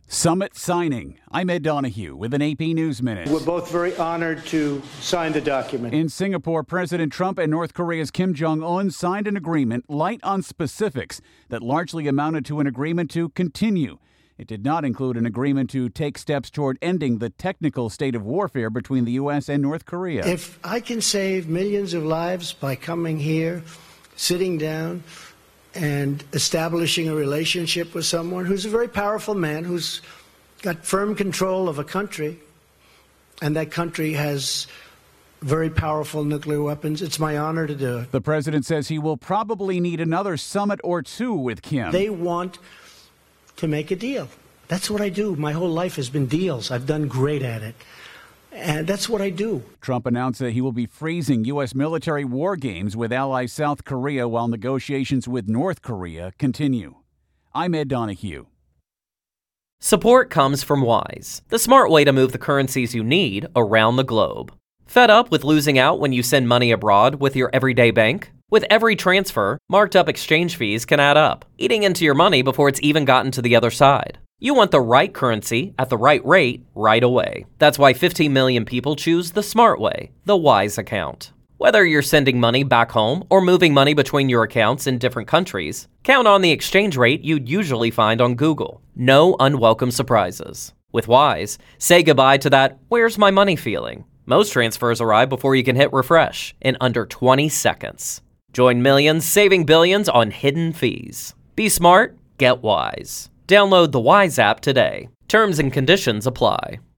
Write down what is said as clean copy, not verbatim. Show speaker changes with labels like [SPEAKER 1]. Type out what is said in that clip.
[SPEAKER 1] Summit signing. I'm Ed Donahue with an AP News Minute.
[SPEAKER 2] We're both very honored to sign the document.
[SPEAKER 1] In Singapore, President Trump and North Korea's Kim Jong-un signed an agreement light on specifics that largely amounted to an agreement to continue. It did not include an agreement to take steps toward ending the technical state of warfare between the U.S. and North Korea.
[SPEAKER 2] If I can save millions of lives by coming here, sitting down, and establishing a relationship with someone who's a very powerful man, who's got firm control of a country, and that country has very powerful nuclear weapons, it's my honor to do it.
[SPEAKER 1] The president says he will probably need another summit or two with Kim.
[SPEAKER 2] They want to make a deal. That's what I do. My whole life has been deals. I've done great at it. And that's what I do.
[SPEAKER 1] Trump announced that he will be freezing U.S. military war games with ally South Korea while negotiations with North Korea continue. I'm Ed Donahue.
[SPEAKER 3] Support comes from Wise, the smart way to move the currencies you need around the globe. Fed up with losing out when you send money abroad with your everyday bank? With every transfer, marked up exchange fees can add up, eating into your money before it's even gotten to the other side. You want the right currency at the right rate right away. That's why 15 million people choose the smart way, the Wise account. Whether you're sending money back home or moving money between your accounts in different countries, count on the exchange rate you'd usually find on Google. No unwelcome surprises. With Wise, say goodbye to that "where's my money" feeling. Most transfers arrive before you can hit refresh in under 20 seconds. Join millions saving billions on hidden fees. Be smart, get Wise. Download the Wise app today. Terms and conditions apply.